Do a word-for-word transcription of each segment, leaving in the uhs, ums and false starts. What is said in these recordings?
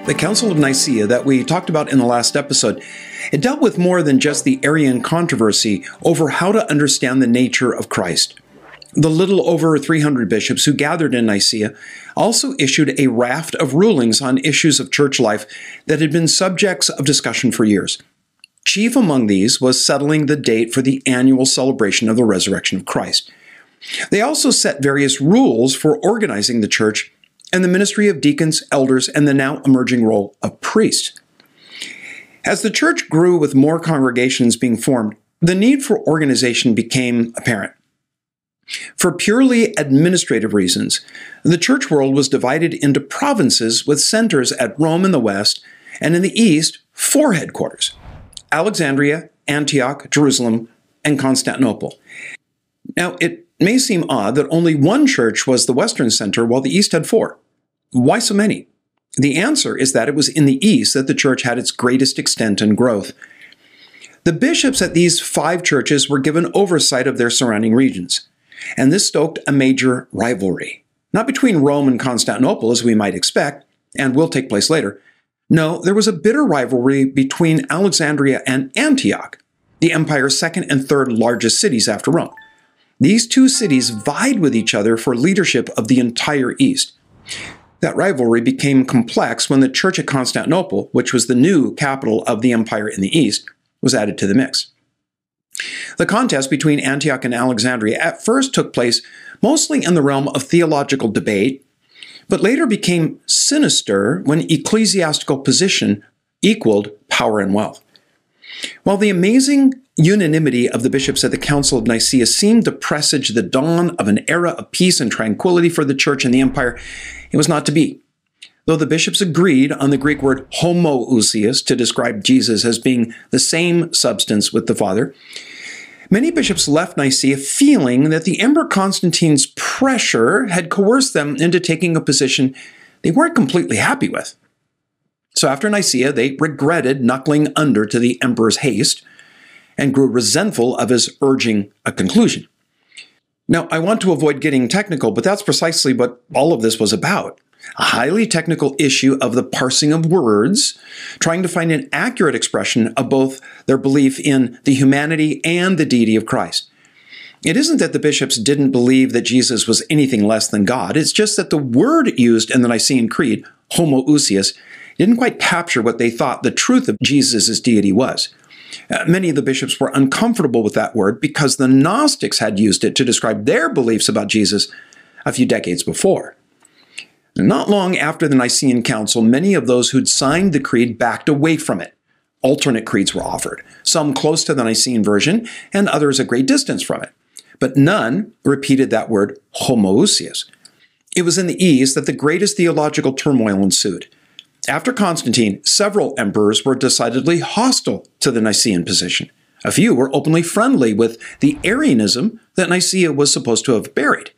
The Council of Nicaea that we talked about in the last episode, it dealt with more than just the Arian controversy over how to understand the nature of Christ. The little over three hundred bishops who gathered in Nicaea also issued a raft of rulings on issues of church life that had been subjects of discussion for years. Chief among these was settling the date for the annual celebration of the resurrection of Christ. They also set various rules for organizing the church and the ministry of deacons, elders, and the now emerging role of priests. As the church grew with more congregations being formed, the need for organization became apparent. For purely administrative reasons, the church world was divided into provinces with centers at Rome in the west, and in the east, four headquarters: Alexandria, Antioch, Jerusalem, and Constantinople. Now, it may seem odd that only one church was the western center while the east had four. Why so many? The answer is that it was in the east that the church had its greatest extent and growth. The bishops at these five churches were given oversight of their surrounding regions, and this stoked a major rivalry. Not between Rome and Constantinople, as we might expect, and will take place later. No, there was a bitter rivalry between Alexandria and Antioch, the empire's second and third largest cities after Rome. These two cities vied with each other for leadership of the entire East. That rivalry became complex when the church at Constantinople, which was the new capital of the empire in the East, was added to the mix. The contest between Antioch and Alexandria at first took place mostly in the realm of theological debate, but later became sinister when ecclesiastical position equaled power and wealth. While the amazing unanimity of the bishops at the Council of Nicaea seemed to presage the dawn of an era of peace and tranquility for the church and the empire, it was not to be. Though the bishops agreed on the Greek word homoousios to describe Jesus as being the same substance with the Father, many bishops left Nicaea feeling that the Emperor Constantine's pressure had coerced them into taking a position they weren't completely happy with. So after Nicaea, they regretted knuckling under to the emperor's haste and grew resentful of his urging a conclusion. Now, I want to avoid getting technical, but that's precisely what all of this was about. A highly technical issue of the parsing of words, trying to find an accurate expression of both their belief in the humanity and the deity of Christ. It isn't that the bishops didn't believe that Jesus was anything less than God. It's just that the word used in the Nicene Creed, homoousios, didn't quite capture what they thought the truth of Jesus' deity was. Uh, many of the bishops were uncomfortable with that word because the Gnostics had used it to describe their beliefs about Jesus a few decades before. Not long after the Nicene Council, many of those who'd signed the creed backed away from it. Alternate creeds were offered, some close to the Nicene version and others a great distance from it. But none repeated that word homoousios. It was in the East that the greatest theological turmoil ensued. After Constantine, several emperors were decidedly hostile to the Nicene position. A few were openly friendly with the Arianism that Nicaea was supposed to have buried.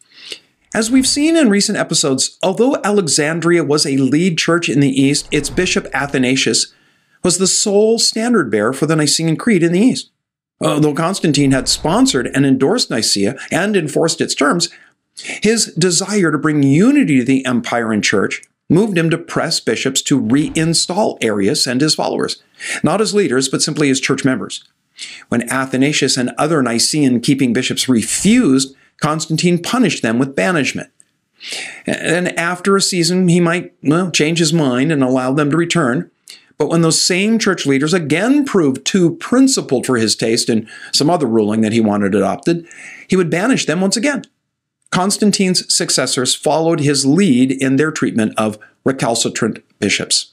As we've seen in recent episodes, although Alexandria was a lead church in the East, its bishop Athanasius was the sole standard bearer for the Nicene Creed in the East. Although Constantine had sponsored and endorsed Nicaea and enforced its terms, his desire to bring unity to the empire and church moved him to press bishops to reinstall Arius and his followers, not as leaders, but simply as church members. When Athanasius and other Nicene-keeping bishops refused, Constantine punished them with banishment. And after a season, he might, well, change his mind and allow them to return. But when those same church leaders again proved too principled for his taste in some other ruling that he wanted adopted, he would banish them once again. Constantine's successors followed his lead in their treatment of recalcitrant bishops.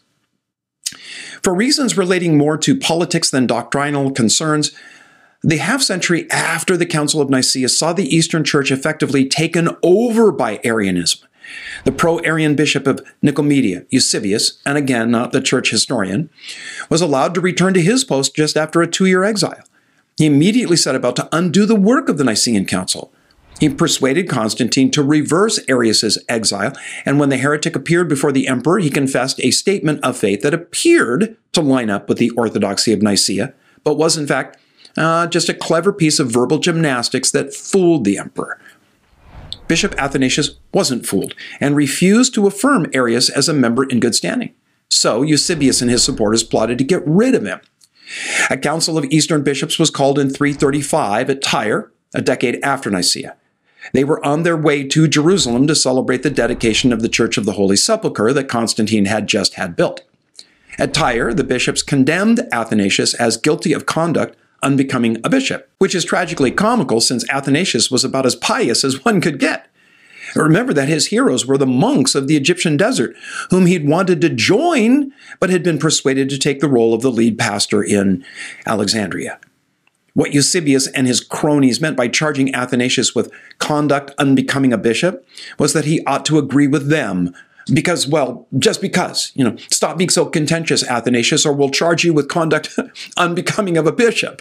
For reasons relating more to politics than doctrinal concerns, the half-century after the Council of Nicaea saw the Eastern Church effectively taken over by Arianism. The pro-Arian bishop of Nicomedia, Eusebius, and again, not the church historian, was allowed to return to his post just after a two-year exile. He immediately set about to undo the work of the Nicene Council. He persuaded Constantine to reverse Arius' exile, and when the heretic appeared before the emperor, he confessed a statement of faith that appeared to line up with the orthodoxy of Nicaea, but was in fact uh, just a clever piece of verbal gymnastics that fooled the emperor. Bishop Athanasius wasn't fooled and refused to affirm Arius as a member in good standing. So Eusebius and his supporters plotted to get rid of him. A council of Eastern bishops was called in three thirty-five at Tyre, a decade after Nicaea. They were on their way to Jerusalem to celebrate the dedication of the Church of the Holy Sepulchre that Constantine had just had built. At Tyre, the bishops condemned Athanasius as guilty of conduct unbecoming a bishop, which is tragically comical since Athanasius was about as pious as one could get. Remember that his heroes were the monks of the Egyptian desert, whom he'd wanted to join, but had been persuaded to take the role of the lead pastor in Alexandria. What Eusebius and his cronies meant by charging Athanasius with conduct unbecoming a bishop was that he ought to agree with them because, well, just because, you know, stop being so contentious, Athanasius, or we'll charge you with conduct unbecoming of a bishop.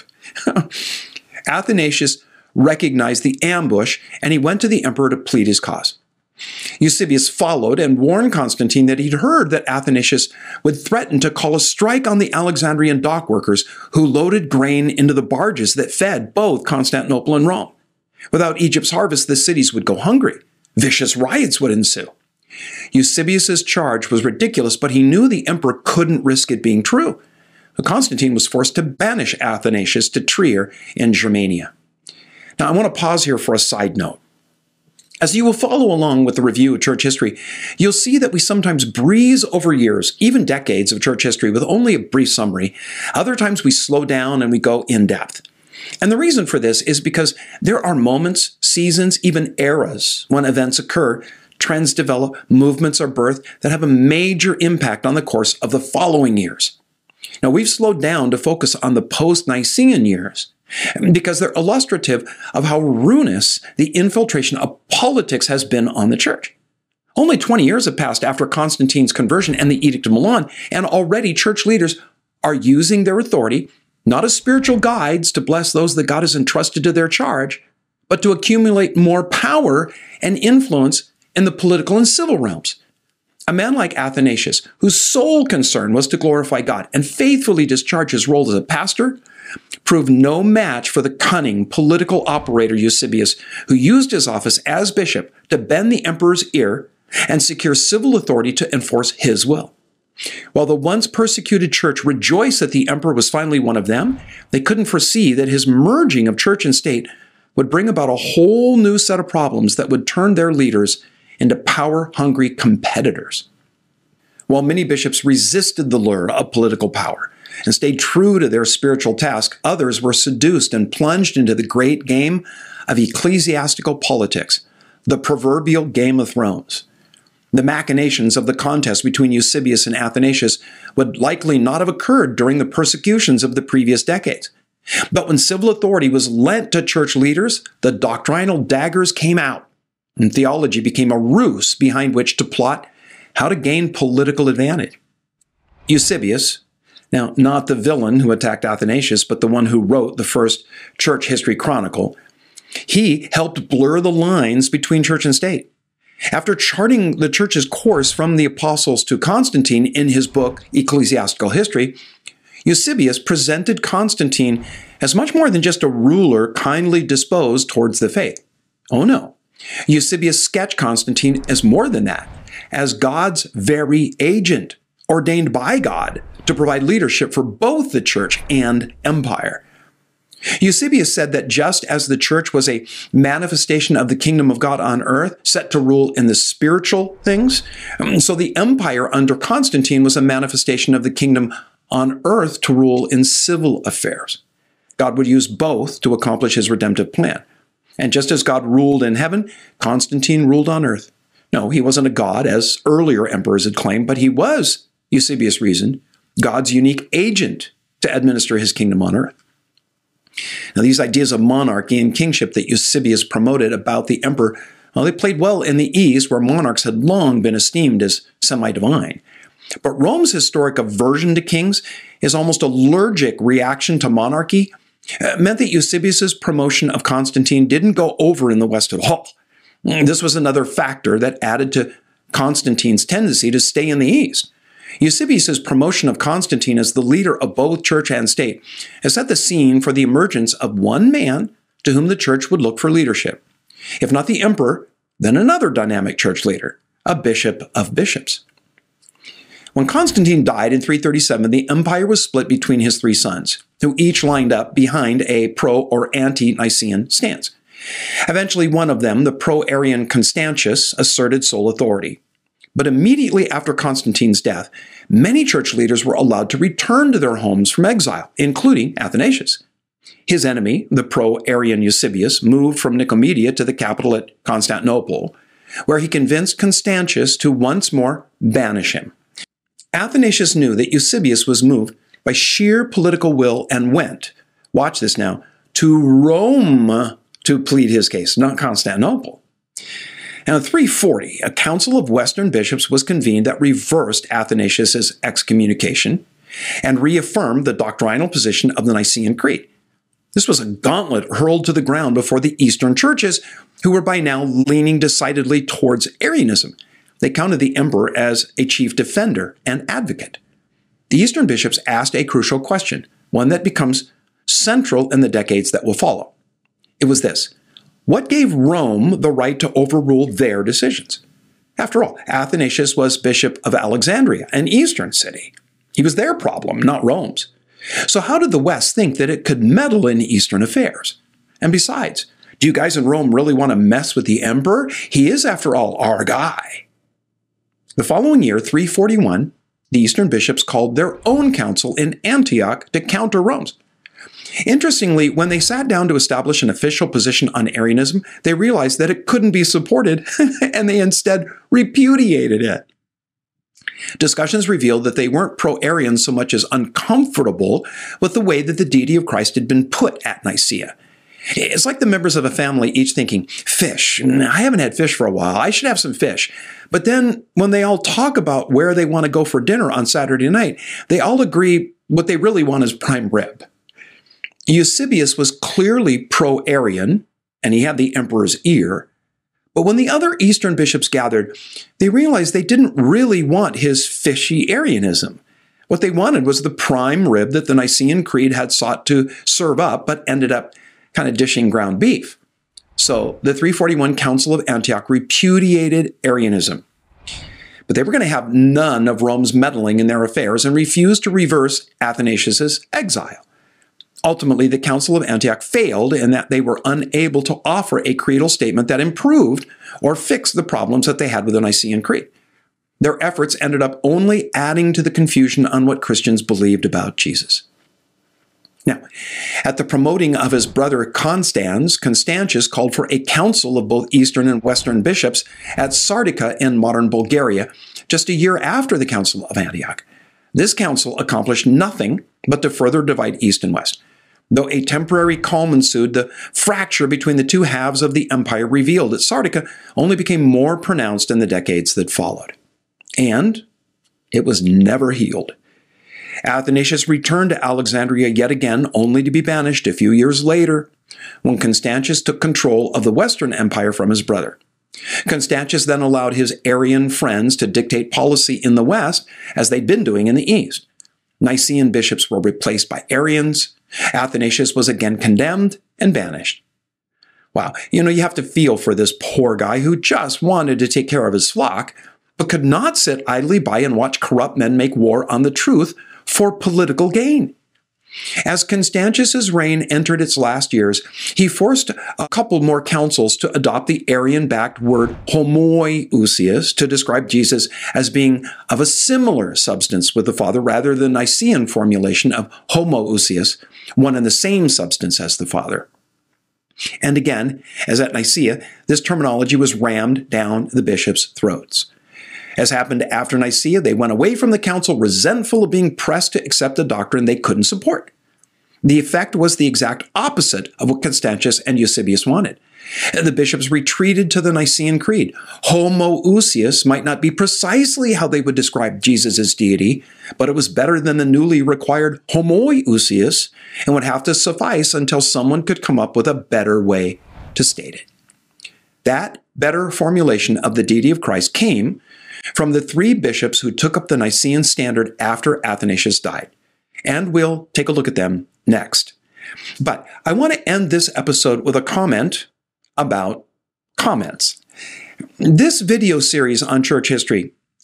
Athanasius recognized the ambush, and he went to the emperor to plead his cause. Eusebius followed and warned Constantine that he'd heard that Athanasius would threaten to call a strike on the Alexandrian dockworkers who loaded grain into the barges that fed both Constantinople and Rome. Without Egypt's harvest, the cities would go hungry. Vicious riots would ensue. Eusebius's charge was ridiculous, but he knew the emperor couldn't risk it being true. Constantine was forced to banish Athanasius to Trier in Germania. Now, I want to pause here for a side note. As you will follow along with the review of church history, you'll see that we sometimes breeze over years, even decades of church history with only a brief summary. Other times we slow down and we go in depth. And the reason for this is because there are moments, seasons, even eras when events occur, trends develop, movements are birthed that have a major impact on the course of the following years. Now, we've slowed down to focus on the post-Nicene years because they're illustrative of how ruinous the infiltration of politics has been on the church. Only twenty years have passed after Constantine's conversion and the Edict of Milan, and already church leaders are using their authority not as spiritual guides to bless those that God has entrusted to their charge, but to accumulate more power and influence in the political and civil realms. A man like Athanasius, whose sole concern was to glorify God and faithfully discharge his role as a pastor, proved no match for the cunning political operator Eusebius, who used his office as bishop to bend the emperor's ear and secure civil authority to enforce his will. While the once persecuted church rejoiced that the emperor was finally one of them, they couldn't foresee that his merging of church and state would bring about a whole new set of problems that would turn their leaders into power-hungry competitors. While many bishops resisted the lure of political power and stayed true to their spiritual task, others were seduced and plunged into the great game of ecclesiastical politics, the proverbial Game of Thrones. The machinations of the contest between Eusebius and Athanasius would likely not have occurred during the persecutions of the previous decades. But when civil authority was lent to church leaders, the doctrinal daggers came out, and theology became a ruse behind which to plot how to gain political advantage. Eusebius, now not the villain who attacked Athanasius, but the one who wrote the first church history chronicle, he helped blur the lines between church and state. After charting the church's course from the apostles to Constantine in his book, Ecclesiastical History, Eusebius presented Constantine as much more than just a ruler kindly disposed towards the faith. Oh no. Eusebius sketched Constantine as more than that, as God's very agent, ordained by God to provide leadership for both the church and empire. Eusebius said that just as the church was a manifestation of the kingdom of God on earth, set to rule in the spiritual things, so the empire under Constantine was a manifestation of the kingdom on earth to rule in civil affairs. God would use both to accomplish his redemptive plan. And just as God ruled in heaven, Constantine ruled on earth. No, he wasn't a god, as earlier emperors had claimed, but he was, Eusebius reasoned, God's unique agent to administer his kingdom on earth. Now, these ideas of monarchy and kingship that Eusebius promoted about the emperor, well, they played well in the East, where monarchs had long been esteemed as semi-divine. But Rome's historic aversion to kings, his almost allergic reaction to monarchy, uh, meant that Eusebius's promotion of Constantine didn't go over in the West at all. This was another factor that added to Constantine's tendency to stay in the East. Eusebius's promotion of Constantine as the leader of both church and state has set the scene for the emergence of one man to whom the church would look for leadership. If not the emperor, then another dynamic church leader, a bishop of bishops. When Constantine died in three thirty-seven, the empire was split between his three sons, who each lined up behind a pro- or anti-Nicene stance. Eventually, one of them, the pro-Arian Constantius, asserted sole authority. But immediately after Constantine's death, many church leaders were allowed to return to their homes from exile, including Athanasius. His enemy, the pro-Arian Eusebius, moved from Nicomedia to the capital at Constantinople, where he convinced Constantius to once more banish him. Athanasius knew that Eusebius was moved by sheer political will and went, watch this now, to Rome to plead his case, not Constantinople. Now, in three forty, a council of Western bishops was convened that reversed Athanasius' excommunication and reaffirmed the doctrinal position of the Nicene Creed. This was a gauntlet hurled to the ground before the Eastern churches, who were by now leaning decidedly towards Arianism. They counted the emperor as a chief defender and advocate. The Eastern bishops asked a crucial question, one that becomes central in the decades that will follow. It was this: what gave Rome the right to overrule their decisions? After all, Athanasius was Bishop of Alexandria, an Eastern city. He was their problem, not Rome's. So how did the West think that it could meddle in Eastern affairs? And besides, do you guys in Rome really want to mess with the emperor? He is, after all, our guy. The following year, three forty-one, the Eastern bishops called their own council in Antioch to counter Rome's. Interestingly, when they sat down to establish an official position on Arianism, they realized that it couldn't be supported, and they instead repudiated it. Discussions revealed that they weren't pro-Arian so much as uncomfortable with the way that the deity of Christ had been put at Nicaea. It's like the members of a family each thinking, fish, I haven't had fish for a while, I should have some fish. But then when they all talk about where they want to go for dinner on Saturday night, they all agree what they really want is prime rib. Eusebius was clearly pro-Arian, and he had the emperor's ear. But when the other Eastern bishops gathered, they realized they didn't really want his fishy Arianism. What they wanted was the prime rib that the Nicene Creed had sought to serve up, but ended up kind of dishing ground beef. So the three forty-one Council of Antioch repudiated Arianism. But they were going to have none of Rome's meddling in their affairs and refused to reverse Athanasius' exile. Ultimately, the Council of Antioch failed in that they were unable to offer a creedal statement that improved or fixed the problems that they had with the Nicene Creed. Their efforts ended up only adding to the confusion on what Christians believed about Jesus. Now, at the promoting of his brother Constans, Constantius called for a council of both Eastern and Western bishops at Sardica in modern Bulgaria, just a year after the Council of Antioch. This council accomplished nothing but to further divide East and West. Though a temporary calm ensued, the fracture between the two halves of the empire revealed at Sardica only became more pronounced in the decades that followed. And it was never healed. Athanasius returned to Alexandria yet again, only to be banished a few years later, when Constantius took control of the Western Empire from his brother. Constantius then allowed his Arian friends to dictate policy in the West, as they'd been doing in the East. Nicene bishops were replaced by Arians. Athanasius was again condemned and banished. Wow, you know, you have to feel for this poor guy who just wanted to take care of his flock, but could not sit idly by and watch corrupt men make war on the truth for political gain. As Constantius' reign entered its last years, he forced a couple more councils to adopt the Arian-backed word homoousios to describe Jesus as being of a similar substance with the Father, rather than the Nicene formulation of homoousios, one and the same substance as the Father. And again, as at Nicaea, this terminology was rammed down the bishops' throats. As happened after Nicaea, they went away from the council resentful of being pressed to accept a doctrine they couldn't support. The effect was the exact opposite of what Constantius and Eusebius wanted. The bishops retreated to the Nicene Creed. Homoousios might not be precisely how they would describe Jesus' deity, but it was better than the newly required homoousios and would have to suffice until someone could come up with a better way to state it. That better formulation of the deity of Christ came from the three bishops who took up the Nicene standard after Athanasius died. And we'll take a look at them next. But I want to end this episode with a comment about comments. This video series on church history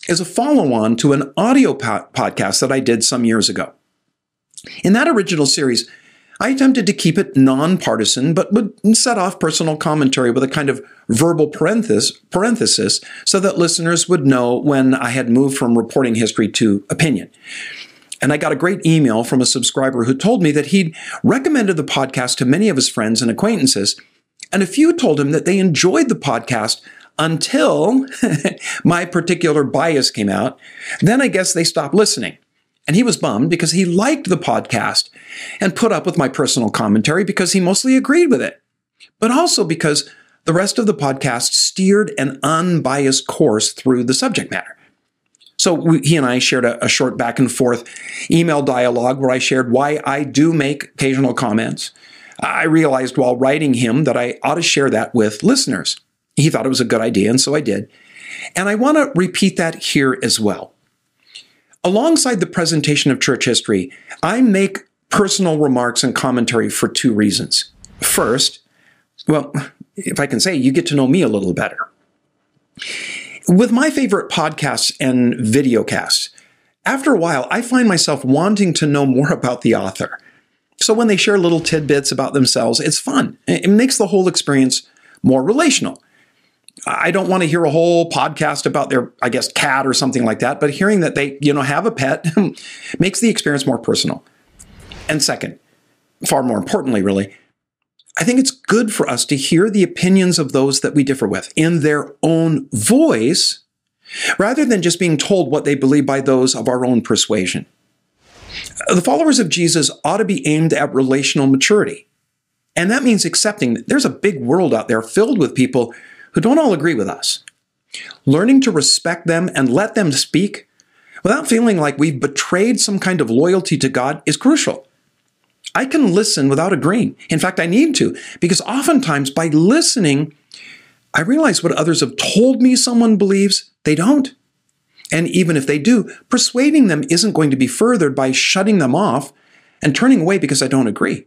is a follow-on to an audio po- podcast that I did some years ago. In that original series, I attempted to keep it nonpartisan, but would set off personal commentary with a kind of verbal parenthesis, parenthesis so that listeners would know when I had moved from reporting history to opinion. And I got a great email from a subscriber who told me that he'd recommended the podcast to many of his friends and acquaintances, and a few told him that they enjoyed the podcast until my particular bias came out. Then I guess they stopped listening. And he was bummed because he liked the podcast and put up with my personal commentary because he mostly agreed with it, but also because the rest of the podcast steered an unbiased course through the subject matter. So we, he and I shared a, a short back and forth email dialogue where I shared why I do make occasional comments. I realized while writing him that I ought to share that with listeners. He thought it was a good idea, and so I did. And I want to repeat that here as well. Alongside the presentation of church history, I make personal remarks and commentary for two reasons. First, well, if I can say, you get to know me a little better. With my favorite podcasts and videocasts, after a while, I find myself wanting to know more about the author. So when they share little tidbits about themselves, it's fun. It makes the whole experience more relational. I don't want to hear a whole podcast about their, I guess, cat or something like that, but hearing that they, you know, have a pet makes the experience more personal. And second, far more importantly, really, I think it's good for us to hear the opinions of those that we differ with in their own voice, rather than just being told what they believe by those of our own persuasion. The followers of Jesus ought to be aimed at relational maturity. And that means accepting that there's a big world out there filled with people who don't all agree with us. Learning to respect them and let them speak without feeling like we've betrayed some kind of loyalty to God is crucial. I can listen without agreeing. In fact, I need to, because oftentimes by listening, I realize what others have told me someone believes, they don't. And even if they do, persuading them isn't going to be furthered by shutting them off and turning away because I don't agree.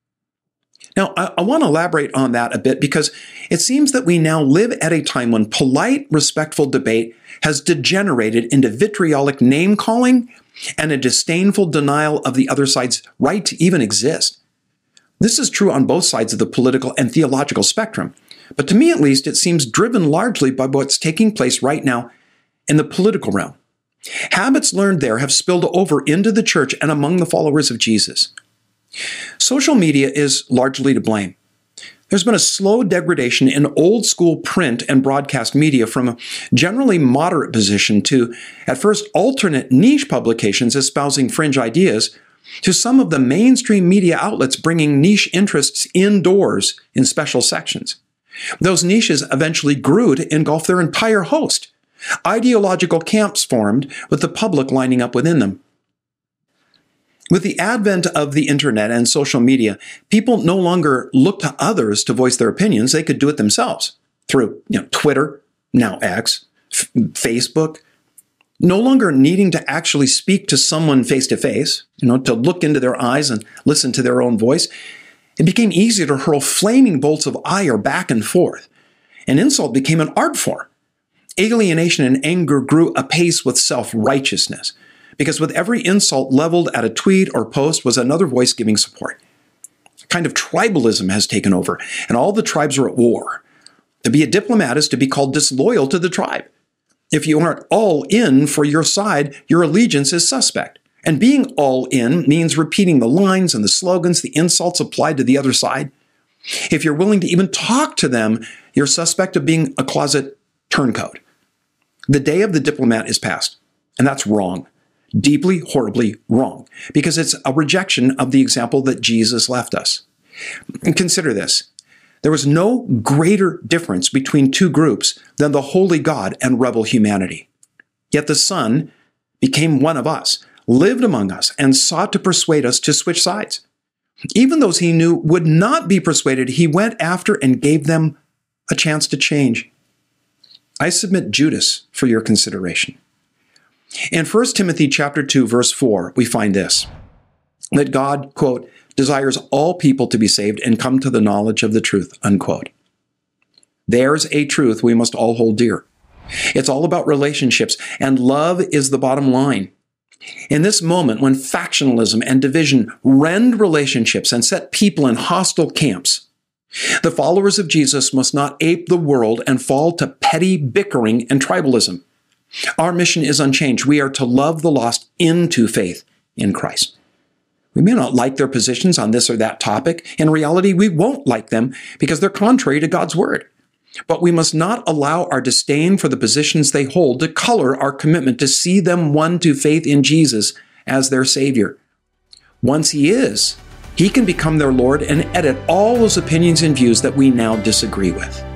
Now, I, I want to elaborate on that a bit because it seems that we now live at a time when polite, respectful debate has degenerated into vitriolic name-calling and a disdainful denial of the other side's right to even exist. This is true on both sides of the political and theological spectrum, but to me at least, it seems driven largely by what's taking place right now in the political realm. Habits learned there have spilled over into the church and among the followers of Jesus. Social media is largely to blame. There's been a slow degradation in old school print and broadcast media from a generally moderate position to, at first, alternate niche publications espousing fringe ideas, to some of the mainstream media outlets bringing niche interests indoors in special sections. Those niches eventually grew to engulf their entire host. Ideological camps formed with the public lining up within them. With the advent of the internet and social media, people no longer look to others to voice their opinions. They could do it themselves through, you know, Twitter, now X, F- Facebook, no longer needing to actually speak to someone face to face, you know, to look into their eyes and listen to their own voice. It became easier to hurl flaming bolts of ire back and forth. An insult became an art form. Alienation and anger grew apace with self-righteousness, because with every insult leveled at a tweet or post was another voice giving support. A kind of tribalism has taken over, and all the tribes are at war. To be a diplomat is to be called disloyal to the tribe. If you aren't all in for your side, your allegiance is suspect. And being all in means repeating the lines and the slogans, the insults applied to the other side. If you're willing to even talk to them, you're suspect of being a closet turncoat. The day of the diplomat is past, and that's wrong. Deeply, horribly wrong, because it's a rejection of the example that Jesus left us. And consider this. There was no greater difference between two groups than the holy God and rebel humanity. Yet the Son became one of us, lived among us, and sought to persuade us to switch sides. Even those he knew would not be persuaded, he went after and gave them a chance to change. I submit Judas for your consideration. In First Timothy chapter two, verse four, we find this, that God, quote, desires all people to be saved and come to the knowledge of the truth, unquote. There's a truth we must all hold dear. It's all about relationships, and love is the bottom line. In this moment, when factionalism and division rend relationships and set people in hostile camps, the followers of Jesus must not ape the world and fall to petty bickering and tribalism. Our mission is unchanged. We are to love the lost into faith in Christ. We may not like their positions on this or that topic. In reality, we won't like them because they're contrary to God's word. But we must not allow our disdain for the positions they hold to color our commitment to see them won to faith in Jesus as their Savior. Once He is, He can become their Lord and edit all those opinions and views that we now disagree with.